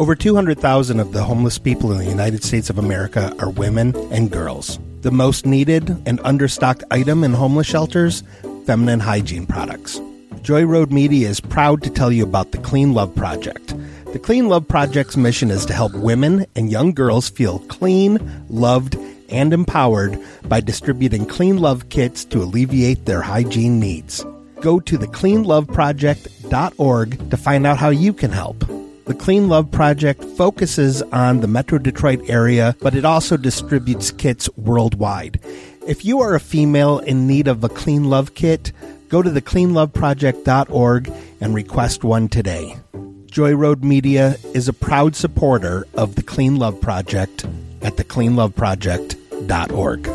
Over 200,000 of the homeless people in the United States of America are women and girls. The most needed and understocked item in homeless shelters, feminine hygiene products. Joy Road Media is proud to tell you about the Clean Love Project. The Clean Love Project's mission is to help women and young girls feel clean, loved, and empowered by distributing Clean Love kits to alleviate their hygiene needs. Go to thecleanloveproject.org to find out how you can help. The Clean Love Project focuses on the Metro Detroit area, but it also distributes kits worldwide. If you are a female in need of a Clean Love kit, go to thecleanloveproject.org and request one today. Joy Road Media is a proud supporter of the Clean Love Project at thecleanloveproject.org.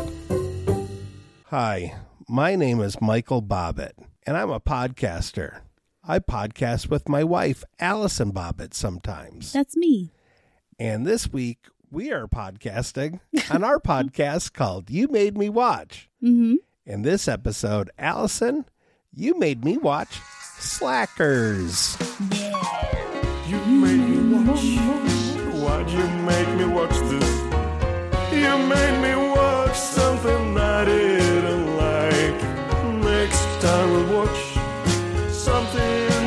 Hi, my name is Michael Bobbitt, and I'm a podcaster. I podcast with my wife, Allison Bobbitt, sometimes. That's me. And this week, we are podcasting on our podcast called You Made Me Watch. Mm-hmm. In this episode, Allison, you made me watch Slackers. Yeah. You made me watch. Why'd you make me watch this? You made me watch something I didn't like. Next time we'll watch something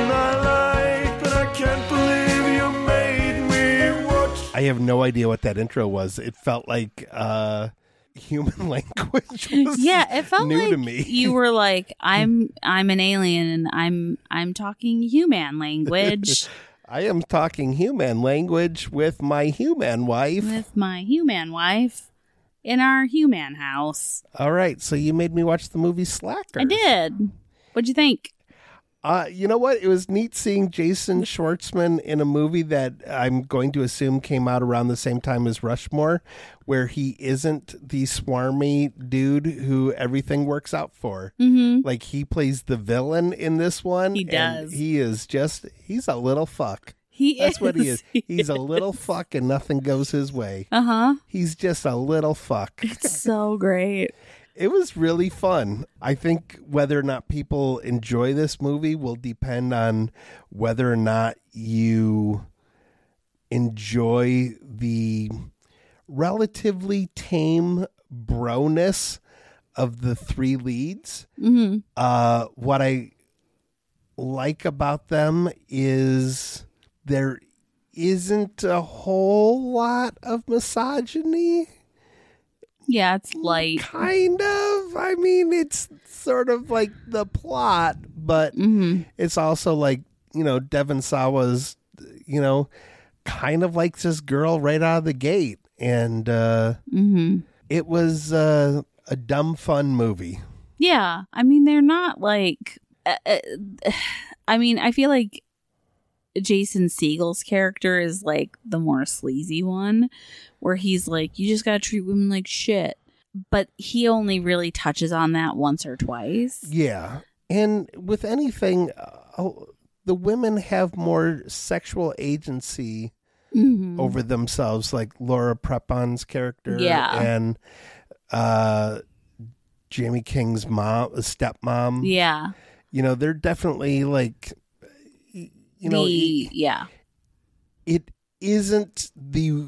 I like, but I can't believe you made me watch. I have no idea what that intro was. It felt like human language was It felt new like to me. You were like, I'm an alien and I'm talking human language I am talking human language with my human wife. with my human wife in our human house. All right, so you made me watch the movie Slackers. I did. What'd you think? You know what? It was neat seeing Jason Schwartzman in a movie that I'm going to assume came out around the same time as Rushmore, where he isn't the swarmy dude who everything works out for. Mm-hmm. Like, he plays the villain in this one. He does. And he is just, he's a little fuck. That's what he is. He's a little fuck and nothing goes his way. Uh-huh. He's just a little fuck. It's so great. It was really fun. I think whether or not people enjoy this movie will depend on whether or not you enjoy the relatively tame broness of the three leads. Mm-hmm. What I like about them is there isn't a whole lot of misogyny. Yeah, it's light. Kind of. I mean, it's sort of like the plot, but Mm-hmm. it's also like, Devon Sawa's, kind of likes this girl right out of the gate. And Mm-hmm. it was a dumb, fun movie. Yeah. I mean, they're not like... I mean, I feel like Jason Segel's character is like the more sleazy one, where he's like, you just gotta treat women like shit. But he only really touches on that once or twice. Yeah. And with anything, the women have more sexual agency Mm-hmm. over themselves, like Laura Preppon's character. Yeah. And Jamie King's stepmom. Yeah. They're definitely like, Yeah. it isn't the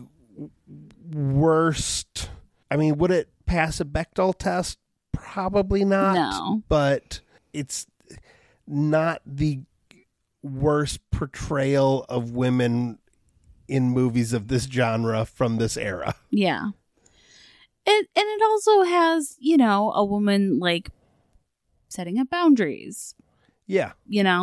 worst. I mean, would it pass a Bechdel test? Probably not. No. But it's not the worst portrayal of women in movies of this genre from this era. Yeah. And it also has, a woman like setting up boundaries. Yeah.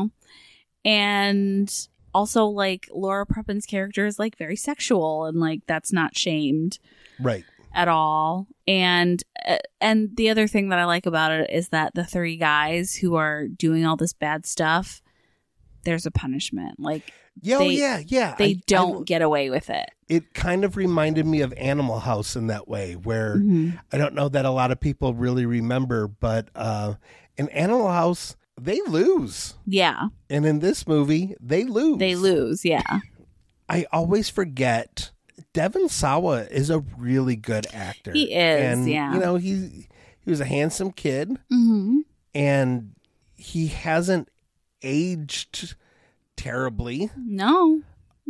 And also like Laura Preppon's character is like very sexual and like that's not shamed Right. at all. And the other thing that I like about it is that the three guys who are doing all this bad stuff, there's a punishment. Like they don't get away with it. It kind of reminded me of Animal House in that way, where Mm-hmm. I don't know that a lot of people really remember, but in Animal House, they lose. Yeah. And in this movie, they lose. They lose, yeah. I always forget Devon Sawa is a really good actor. He is, and, yeah. He was a handsome kid, Mm-hmm. and he hasn't aged terribly. No. Mm-mm.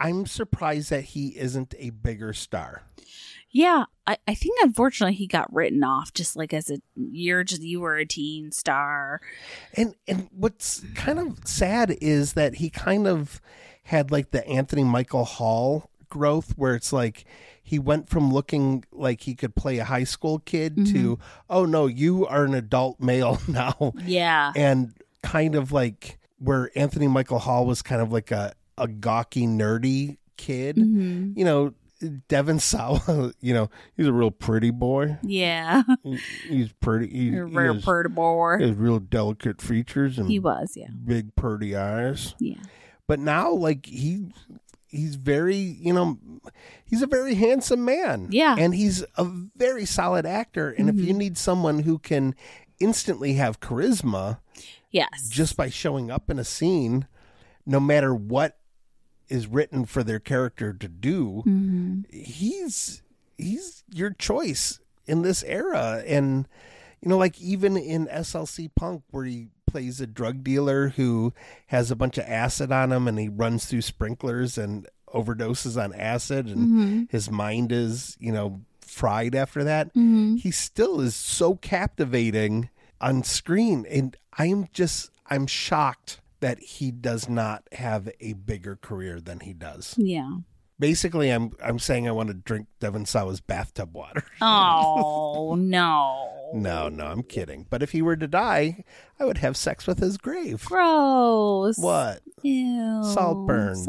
I'm surprised that he isn't a bigger star. Yeah, I think unfortunately he got written off just like as you were a teen star. And what's kind of sad is that he kind of had like the Anthony Michael Hall growth, where it's like he went from looking like he could play a high school kid to, oh no, you are an adult male now. Yeah. And kind of like where Anthony Michael Hall was kind of like a gawky, nerdy kid, you know, Devon Sawa, you know, he's a real pretty boy. Yeah. He's pretty. He's a real pretty boy. He has real delicate features. And he was, yeah. Big, pretty eyes. Yeah. But now, like, he's very, you know, he's a very handsome man. Yeah. And he's a very solid actor. And if you need someone who can instantly have charisma, yes, just by showing up in a scene, no matter what is written for their character to do, he's your choice in this era. And, you know, like even in SLC Punk, where he plays a drug dealer who has a bunch of acid on him and he runs through sprinklers and overdoses on acid and his mind is, you know, fried after that. He still is so captivating on screen. And I'm shocked that he does not have a bigger career than he does. Yeah. Basically, I'm saying I want to drink Devon Sawa's bathtub water. Oh, no. No, I'm kidding. But if he were to die, I would have sex with his grave. Gross. What? Ew. Salt burns.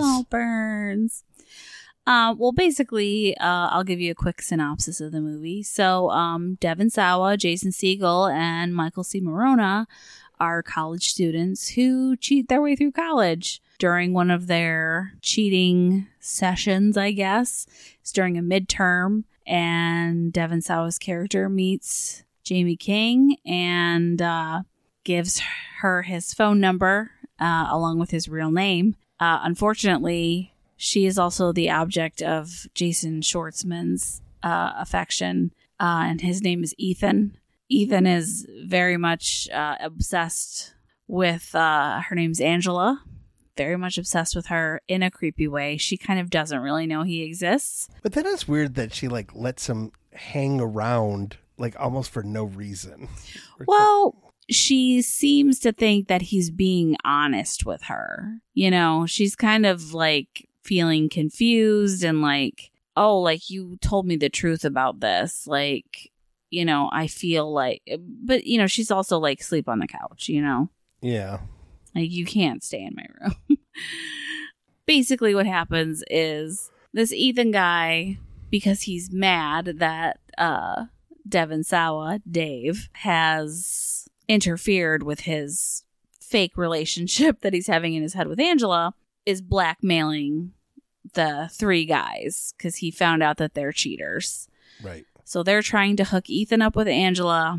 Well, basically, I'll give you a quick synopsis of the movie. So, Devon Sawa, Jason Segel, and Michael C. Morona are college students who cheat their way through college. During one of their cheating sessions, I guess, it's during a midterm, and Devon Sawa's character meets Jamie King and gives her his phone number along with his real name. Unfortunately, she is also the object of Jason Schwartzman's affection, and his name is Ethan. Ethan is very much obsessed with, her name's Angela, very much obsessed with her in a creepy way. She kind of doesn't really know he exists. But then it's weird that she like lets him hang around like almost for no reason. Well, she seems to think that he's being honest with her. You know, she's kind of like feeling confused and like, oh, like you told me the truth about this. Like, you know, I feel like, but you know, she's also like sleep on the couch, you know? Yeah. Like you can't stay in my room. Basically what happens is this Ethan guy, because he's mad that Devon Sawa, Dave, has interfered with his fake relationship that he's having in his head with Angela, is blackmailing the three guys because he found out that they're cheaters. Right. So they're trying to hook Ethan up with Angela,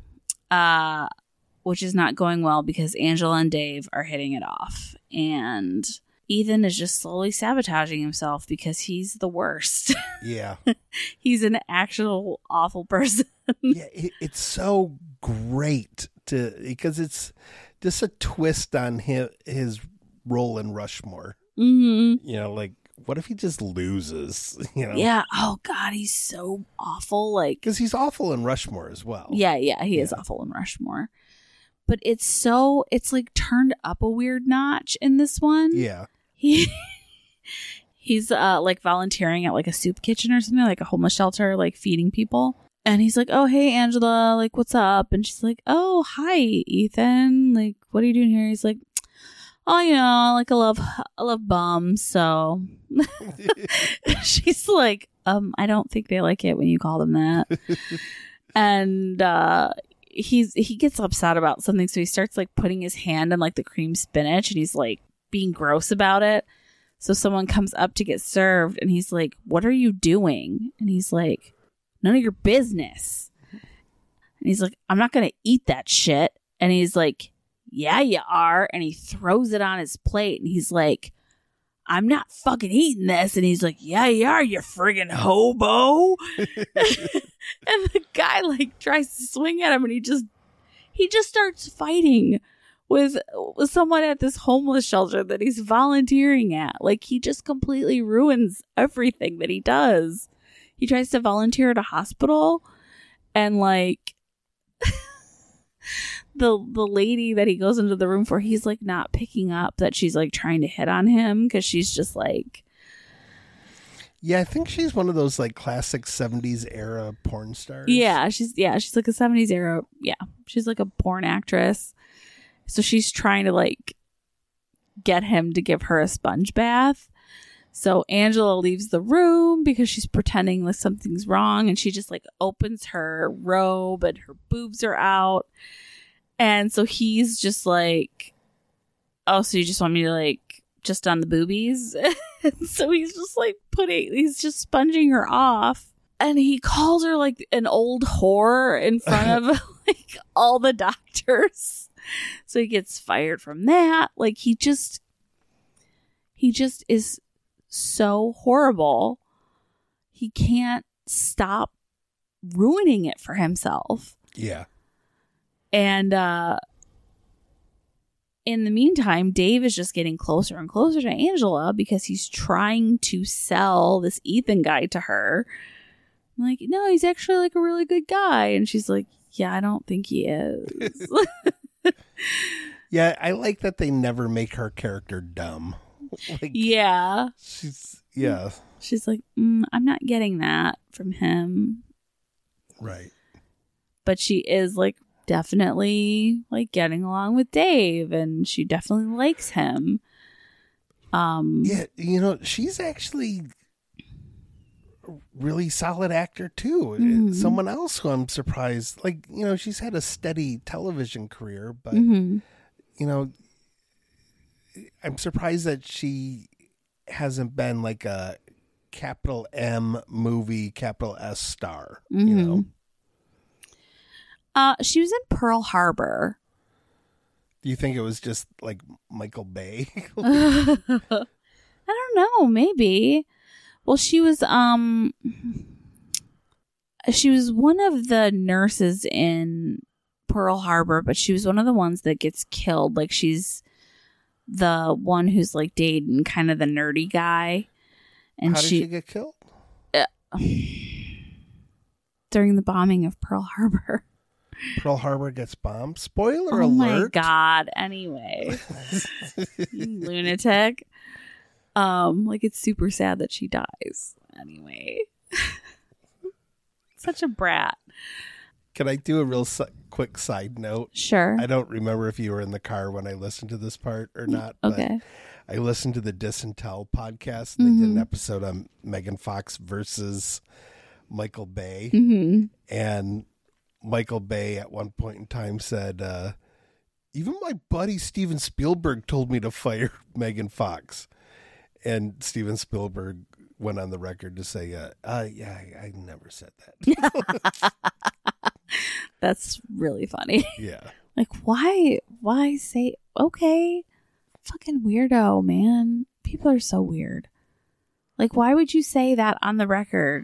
which is not going well because Angela and Dave are hitting it off. And Ethan is just slowly sabotaging himself because he's the worst. Yeah. He's an actual awful person. Yeah, it's so great because it's just a twist on his role in Rushmore. You know, like, what if he just loses? You know? Yeah. Oh God, he's so awful. Like, because he's awful in Rushmore as well. Yeah, he is awful in Rushmore. But it's like turned up a weird notch in this one. Yeah. He's like volunteering at like a soup kitchen or something, like a homeless shelter, like feeding people. And he's like, oh, hey, Angela, like, what's up? And she's like, oh, hi, Ethan. Like, what are you doing here? He's like, oh, you know, like, I love bums. So she's like, I don't think they like it when you call them that. And he gets upset about something. So he starts like putting his hand on like the cream spinach and he's like being gross about it. So someone comes up to get served and he's like, what are you doing? And he's like, none of your business. And he's like, I'm not going to eat that shit. And he's like, yeah, you are. And he throws it on his plate and he's like, I'm not fucking eating this. And he's like, yeah, you are, you friggin' hobo. And the guy like tries to swing at him and he just starts fighting with someone at this homeless shelter that he's volunteering at. Like, he just completely ruins everything that he does. He tries to volunteer at a hospital, and like the lady that he goes into the room for, he's like not picking up that she's like trying to hit on him, because she's just like, yeah, I think she's one of those like classic 70s era porn stars. yeah, she's like a 70s era. Yeah, she's like a porn actress. So she's trying to like get him to give her a sponge bath. So Angela leaves the room because she's pretending like something's wrong, and she just like opens her robe and her boobs are out. And so he's just like, oh, so you just want me to like just on the boobies? So he's just like he's just sponging her off. And he calls her like an old whore in front of like all the doctors. So he gets fired from that. Like, he just is so horrible. He can't stop ruining it for himself. Yeah. And in the meantime, Dave is just getting closer and closer to Angela because he's trying to sell this Ethan guy to her. Like, no, he's actually like a really good guy. And she's like, yeah, I don't think he is. Yeah, I like that they never make her character dumb. Like, yeah. She's like, I'm not getting that from him. Right. But she is like definitely like getting along with Dave, and she definitely likes him. Yeah, you know, she's actually a really solid actor too. Mm-hmm. Someone else who I'm surprised, like, you know, she's had a steady television career, but Mm-hmm. you know, I'm surprised that she hasn't been like a capital M movie, capital S star. Mm-hmm. You know, She was in Pearl Harbor. do you think it was just like Michael Bay? I don't know, maybe. Well, she was one of the nurses in Pearl Harbor, but she was one of the ones that gets killed. Like, she's the one who's like dating kind of the nerdy guy. And How did she get killed? During the bombing of Pearl Harbor. Pearl Harbor gets bombed. Spoiler Oh my alert. God. Anyway. You lunatic. Like, it's super sad that she dies. Anyway. Such a brat. Can I do a real quick side note? Sure. I don't remember if you were in the car when I listened to this part or not. Okay. But I listened to the Dis and Tell podcast, and they did an episode on Megan Fox versus Michael Bay. Mm-hmm. And Michael Bay at one point in time said, even my buddy Steven Spielberg told me to fire Megan Fox. And Steven Spielberg went on the record to say, yeah, I never said that. That's really funny. Yeah. Like, why say, okay, fucking weirdo, man. People are so weird. Like, why would you say that on the record?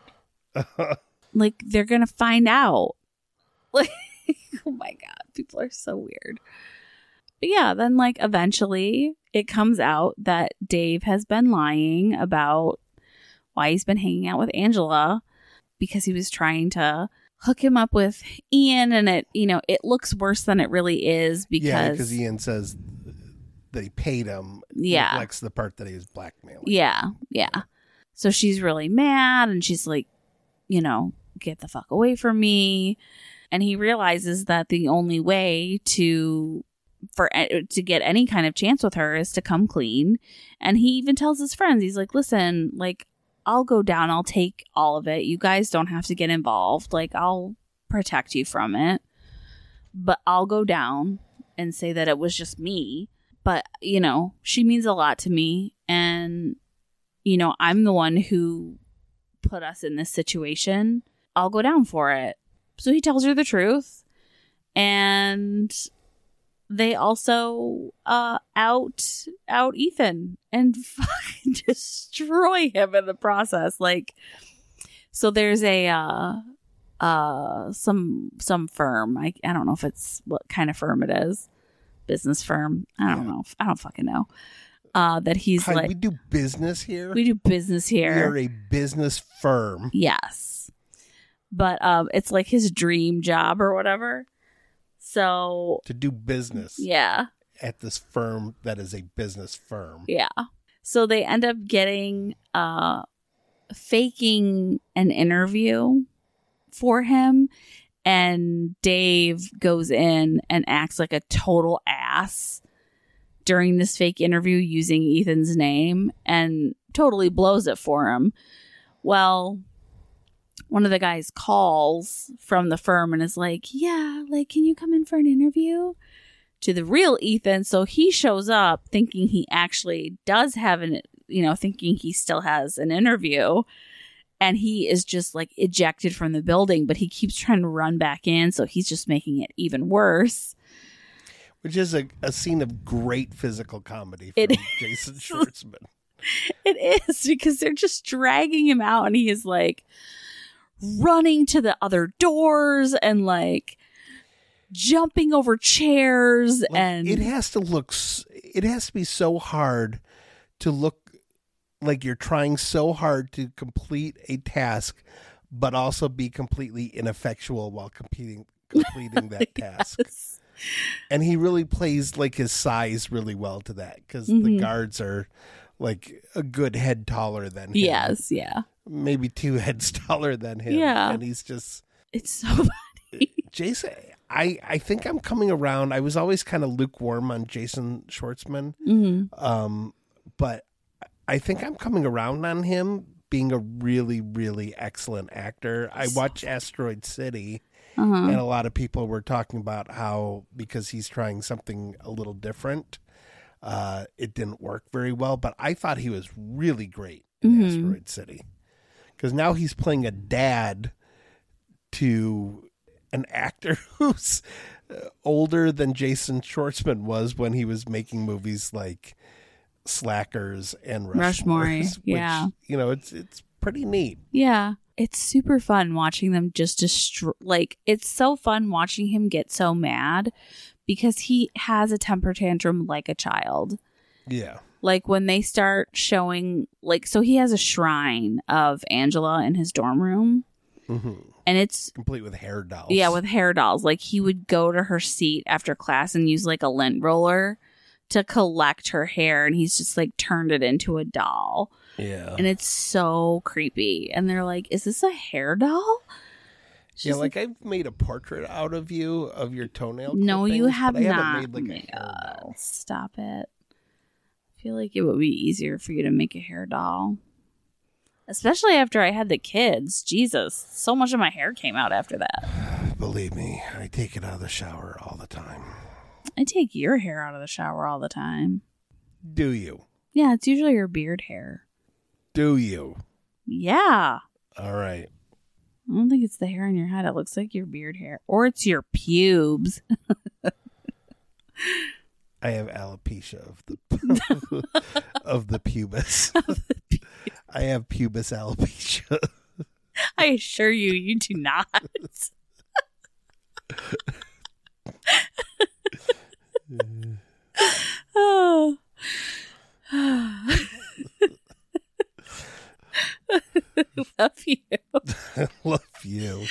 Like, they're going to find out. Like, oh my God, people are so weird. But yeah, then like eventually it comes out that Dave has been lying about why he's been hanging out with Angela, because he was trying to hook him up with Ian, and it looks worse than it really is because Ian says that he paid him. Yeah. Neglects the part that he was blackmailing. Yeah. So she's really mad, and she's like, get the fuck away from me. And he realizes that the only way to get any kind of chance with her is to come clean. And he even tells his friends, he's like, listen, like, I'll go down. I'll take all of it. You guys don't have to get involved. Like, I'll protect you from it. But I'll go down and say that it was just me. But, she means a lot to me. And, I'm the one who put us in this situation. I'll go down for it. So he tells her the truth. And they also out Ethan and fucking destroy him in the process. Like, so there's a some firm. I don't know if it's what kind of firm it is, business firm. I don't know. I don't fucking know. That he's Hi, like, we do business here. we do business here. We are a business firm. Yes. But it's like his dream job or whatever. So To do business yeah. at this firm that is a business firm. Yeah. So they end up getting faking an interview for him, and Dave goes in and acts like a total ass during this fake interview using Ethan's name and totally blows it for him. Well, one of the guys calls from the firm and is like, yeah, like, can you come in for an interview? To the real Ethan. So he shows up thinking he actually does have thinking he still has an interview. And he is just like ejected from the building, but he keeps trying to run back in. So he's just making it even worse. Which is a scene of great physical comedy from Jason Schwartzman. It is, because they're just dragging him out and he is like running to the other doors and like jumping over chairs. Like, and it has to be so hard to look like you're trying so hard to complete a task, but also be completely ineffectual while completing that task. Yes. And he really plays like his size really well to that, because the guards are like a good head taller than him. Yes, yeah. Maybe 2 heads taller than him. Yeah. And he's just... It's so funny. Jason, I think I'm coming around. I was always kind of lukewarm on Jason Schwartzman. Mm-hmm. But I think I'm coming around on him being a really, really excellent actor. I watched Asteroid City, and a lot of people were talking about how, because he's trying something a little different, it didn't work very well. But I thought he was really great in Asteroid City, because now he's playing a dad to an actor who's older than Jason Schwartzman was when he was making movies like Slackers and Rushmore. Yeah. Which, it's pretty neat. Yeah. It's super fun watching them just it's so fun watching him get so mad, because he has a temper tantrum like a child. Yeah. Like when they start showing, like, so he has a shrine of Angela in his dorm room. Mm-hmm. And it's complete with hair dolls. Yeah, with hair dolls. Like he would go to her seat after class and use like a lint roller to collect her hair, and he's just like turned it into a doll. Yeah. And it's so creepy. And they're like, is this a hair doll? She's like I've made a portrait out of you, of your toenail. No, you have but I not. haven't made like a hair doll. Stop it. I feel like it would be easier for you to make a hair doll. Especially after I had the kids. Jesus, so much of my hair came out after that. Believe me, I take it out of the shower all the time. I take your hair out of the shower all the time. Do you? Yeah, it's usually your beard hair. Do you? Yeah. All right. I don't think it's the hair on your head. It looks like your beard hair. Or it's your pubes. I have alopecia of the of the pubis. I have pubis alopecia. I assure you, you do not. Oh. Love you. Love you.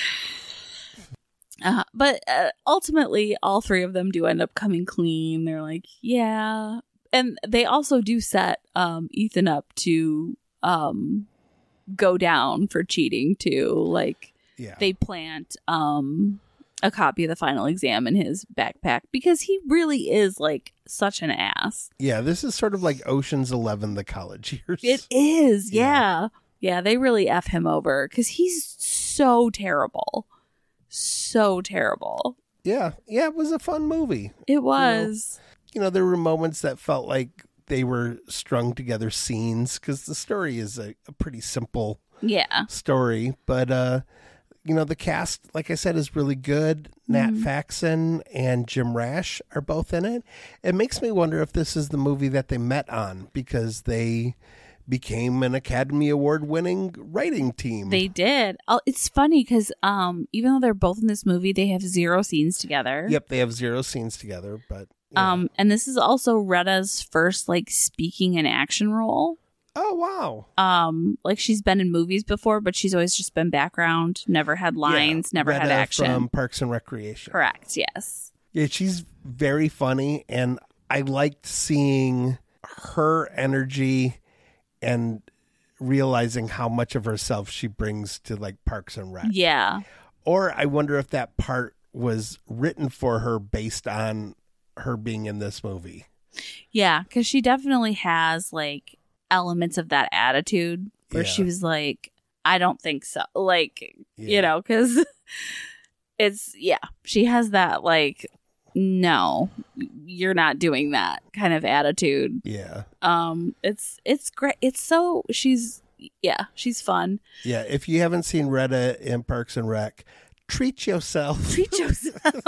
But ultimately, all three of them do end up coming clean. They're like, yeah. And they also do set Ethan up to go down for cheating, too. Like, yeah. They plant a copy of the final exam in his backpack because he really is, like, such an ass. Yeah, this is sort of like Ocean's 11, the college years. It is, yeah. Yeah, they really F him over because he's so terrible. So terrible. Yeah, it was a fun movie. It was. There were moments that felt like they were strung together scenes because the story is a pretty simple story. But, the cast, like I said, is really good. Nat Faxon and Jim Rash are both in it. It makes me wonder if this is the movie that they met on because they became an Academy Award winning writing team. They did. It's funny because even though they're both in this movie, they have 0 scenes together. Yep, they have 0 scenes together, but And this is also Retta's first like speaking in action role. Oh, wow. Like she's been in movies before, but she's always just been background, never had lines, never had Retta action. from Parks and Recreation. Correct, yes. Yeah, she's very funny, and I liked seeing her energy and realizing how much of herself she brings to like Parks and Rec. Yeah. Or I wonder if that part was written for her based on her being in this movie. Yeah, because she definitely has like elements of that attitude where Yeah. she was like, I don't think so. Like, Yeah. you know, because it's, yeah, she has that like, no, you're not doing that kind of attitude. Yeah. It's great. It's so, she's fun. Yeah. If you haven't seen Retta in Parks and Rec, treat yourself. Treat yourself.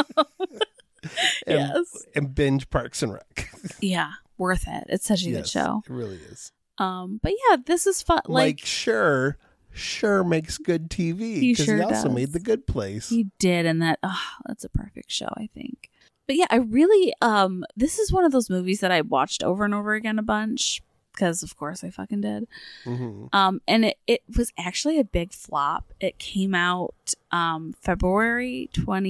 Yes. And binge Parks and Rec. Yeah, worth it. It's such a good show. It really is. But yeah, this is fun. Like sure makes good TV He because sure he also does. made The Good Place. He did, and that's a perfect show, I think. But yeah, I really this is one of those movies that I watched over and over again a bunch because of course I fucking did. Mm-hmm. And it was actually a big flop. It came out February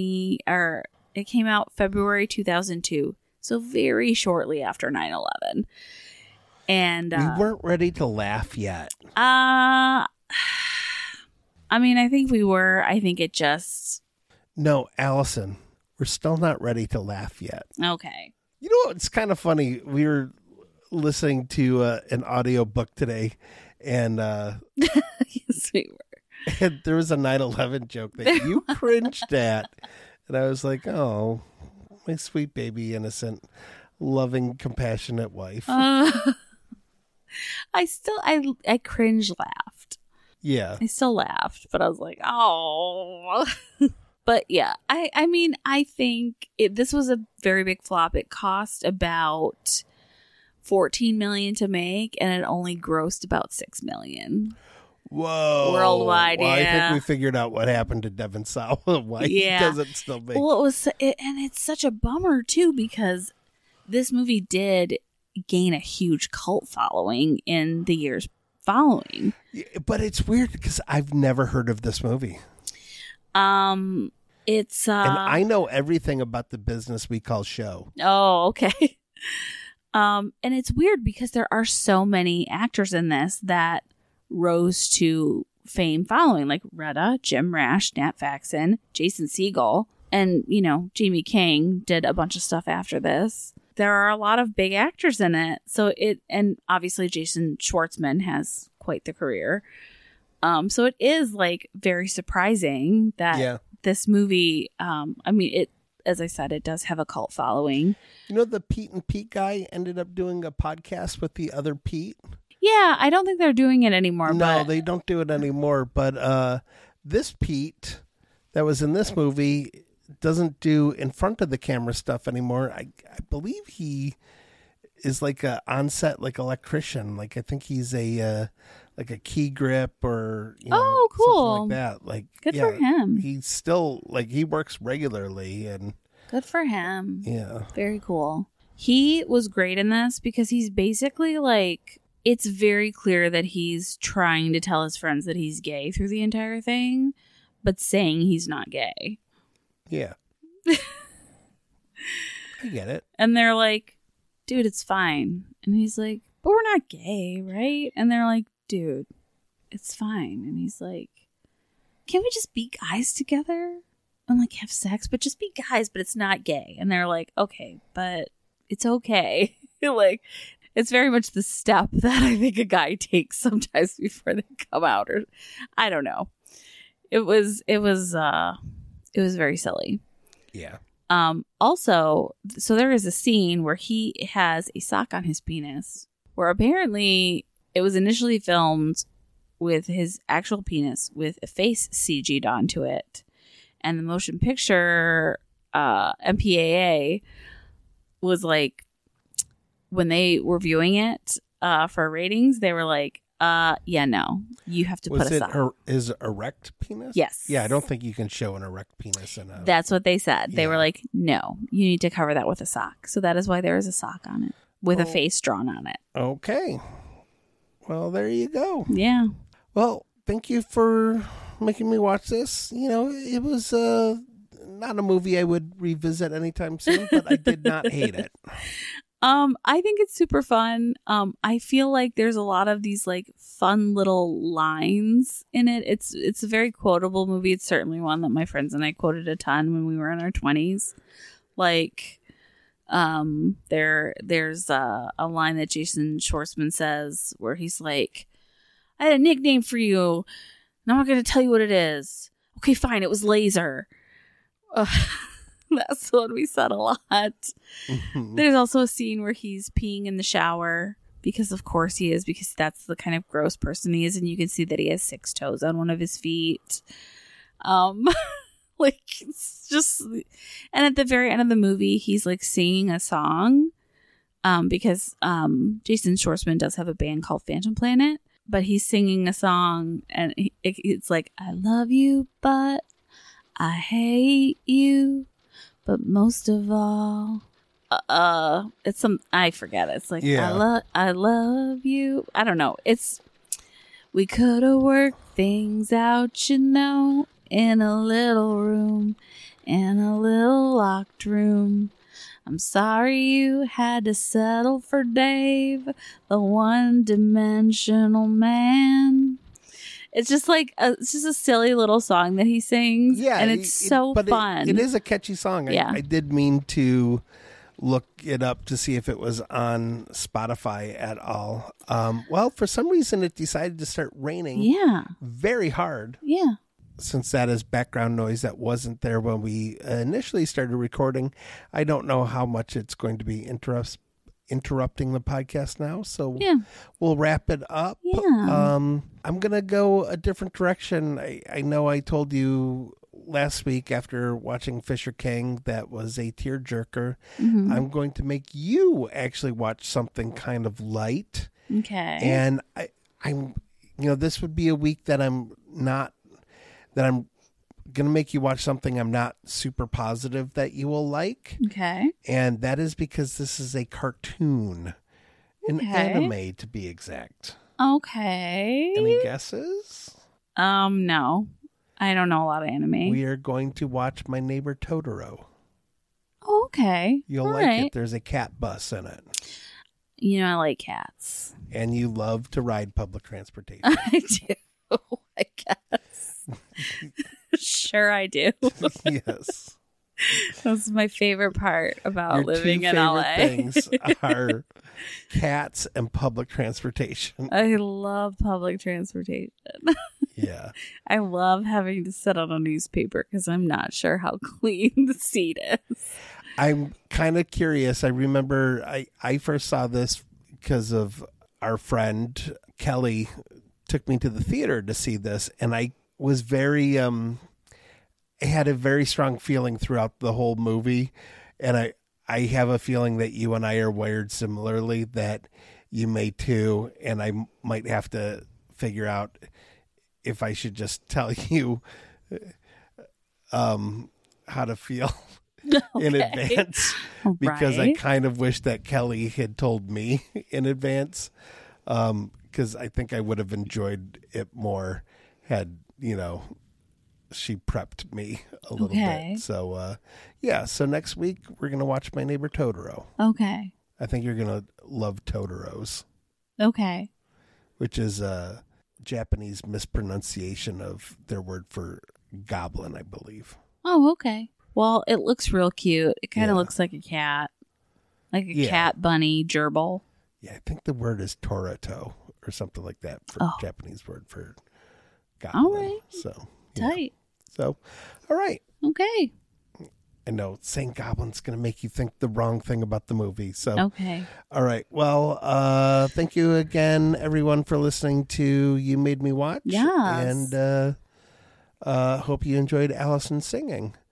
2002, so very shortly after 9/11. And We weren't ready to laugh yet. I mean, I think we were. I think it just No, Allison, we're still not ready to laugh yet. okay. You know, it's kind of funny. We were listening to an audio book today, and Yes, we were. and there was a 9/11 joke that you cringed at, and I was like, "Oh, my sweet baby, innocent, loving, compassionate wife." I cringe laughed. Yeah, I still laughed, but I was like, oh. But yeah, I mean, I think this was a very big flop. It cost about $14 million to make, and it only grossed about $6 million. whoa, Worldwide, well, I yeah. think we figured out what happened to Devon Sawa. Why he doesn't still make. Well, and it's such a bummer too because this movie did gain a huge cult following in the years following. Yeah, but it's weird because I've never heard of this movie. It's And I know everything about the business we call show. oh, okay. And it's weird because there are so many actors in this that rose to fame following, like Retta, Jim Rash, Nat Faxon, Jason Segel, and, you know, Jamie King did a bunch of stuff after this. There are a lot of big actors in it. And obviously Jason Schwartzman has quite the career. So it is like very surprising that this movie, I mean, as I said, it does have a cult following. You know, the Pete and Pete guy ended up doing a podcast with the other Pete. Yeah, I don't think they're doing it anymore. No, but they don't do it anymore. But this Pete that was in this movie doesn't do in front of the camera stuff anymore. I believe he is like a on-set like electrician. Like I think he's a like a key grip or Oh, cool. something like that. Like Good for him. He's still like he works regularly and Good for him. yeah. Very cool. He was great in this because he's basically like, it's very clear that he's trying to tell his friends that he's gay through the entire thing, but saying he's not gay. Yeah. I get it. And they're like, dude, it's fine. And he's like, but we're not gay, right? And they're like, dude, it's fine. And he's like, can't we just be guys together and like have sex, but just be guys, but it's not gay? And they're like, okay, but it's okay. Like, it's very much the step that I think a guy takes sometimes before they come out, or I don't know. It was very silly. Yeah. Also, so there is a scene where he has a sock on his penis, where apparently it was initially filmed with his actual penis with a face CG'd onto it. And the motion picture MPAA was like, when they were viewing it for ratings, they were like, Yeah, no. You have to Was put a it sock. is erect penis? Yes. Yeah, I don't think you can show an erect penis in a. That's what they said. They were Yeah. like, no, you need to cover that with a sock. So that is why there is a sock on it with Oh. a face drawn on it. Okay. Well, there you go. Yeah. Well, thank you for making me watch this. You know, it was not a movie I would revisit anytime soon, but I did not hate it. I think it's super fun. I feel like there's a lot of these like fun little lines in it. It's a very quotable movie. It's certainly one that my friends and I quoted a ton when we were in our 20s. Like, there's a line that Jason Schwartzman says where he's like, I had a nickname for you. Now I'm going to tell you what it is. Okay, fine. It was Laser. That's the one we said a lot. There's also a scene where he's peeing in the shower because of course he is, because that's the kind of gross person he is. And you can see that he has 6 toes on one of his feet. Like, it's just, and at the very end of the movie, he's like singing a song, because, Jason Schwartzman does have a band called Phantom Planet, but he's singing a song and it's like, I love you, but I hate you. But most of all, it's some, I forget. It's like, Yeah. I love you. I don't know. We could have worked things out, you know, in a little room, in a little locked room. I'm sorry you had to settle for Dave, the one-dimensional man. It's just like it's just a silly little song that he sings, Yeah, and it's so but fun. It is a catchy song. Yeah. I did mean to look it up to see if it was on Spotify at all. Well, for some reason, it decided to start raining Yeah, very hard. yeah. Since that is background noise that wasn't there when we initially started recording. I don't know how much it's going to be interrupting the podcast now, so Yeah. we'll wrap it up. Yeah. I'm gonna go a different direction. I know I told you last week after watching Fisher King that was a tearjerker. Mm-hmm. I'm going to make you actually watch something kind of light, Okay. and I'm this would be a week that I'm going to make you watch something I'm not super positive that you will like. Okay. And that is because this is a cartoon, an Okay. anime to be exact. Okay. Any guesses? No. I don't know a lot of anime. We are going to watch My Neighbor Totoro. Oh, okay. You'll All like right. it. There's a cat bus in it. You know, I like cats. And you love to ride public transportation. I do, I guess. Sure, I do. Yes. That's my favorite part about Your living two in favorite LA. things are cats and public transportation. I love public transportation. Yeah. I love having to sit on a newspaper because I'm not sure how clean the seat is. I'm kind of curious. I remember I first saw this because of our friend Kelly took me to the theater to see this, and I was very I had a very strong feeling throughout the whole movie, and I have a feeling that you and I are wired similarly, that you may too, and I might have to figure out if I should just tell you how to feel in advance, because I Right. kind of wish that Kelly had told me in advance, because I think I would have enjoyed it more had, she prepped me a little Okay. bit. So, so next week we're going to watch My Neighbor Totoro. Okay. I think you're going to love Totoros, Okay. which is a Japanese mispronunciation of their word for goblin, I believe. Oh, okay. Well, it looks real cute. It kind of Yeah. looks like a cat. Like a Yeah. cat bunny gerbil. Yeah, I think the word is Toroto or something like that for Oh. Japanese word for goblin. All right. So, yeah. Tight. So, all right. Okay. I know saying goblin's going to make you think the wrong thing about the movie. So, Okay. all right. Well, thank you again, everyone, for listening to You Made Me Watch. Yes. And hope you enjoyed Allison singing.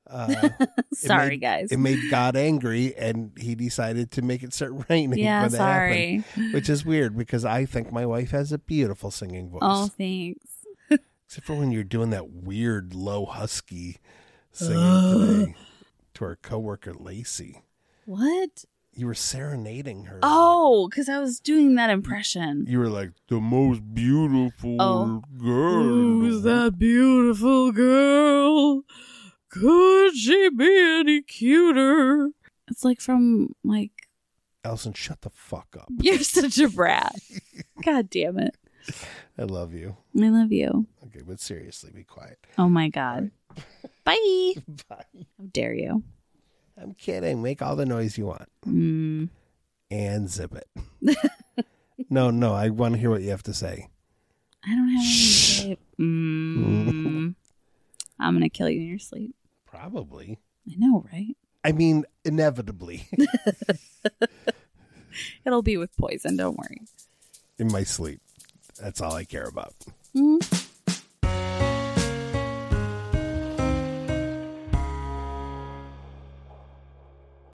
Sorry, guys. It made God angry, and he decided to make it start raining. Yeah, when that sorry. happened, which is weird because I think my wife has a beautiful singing voice. Oh, thanks. Except for when you're doing that weird low husky singing today to our coworker Lacey. What? You were serenading her. Oh, because I was doing that impression. You were like, the most beautiful girl. Who's that beautiful girl? Could she be any cuter? It's like from, like... Allison, shut the fuck up. You're such a brat. God damn it. I love you. I love you. Okay, but seriously, be quiet. Oh, my God. Bye. Bye. How dare you? I'm kidding. Make all the noise you want. And zip it. No, I want to hear what you have to say. I don't have anything to say. I'm going to kill you in your sleep. Probably. I know, right? I mean, inevitably. It'll be with poison, don't worry. In my sleep. That's all I care about. Mm.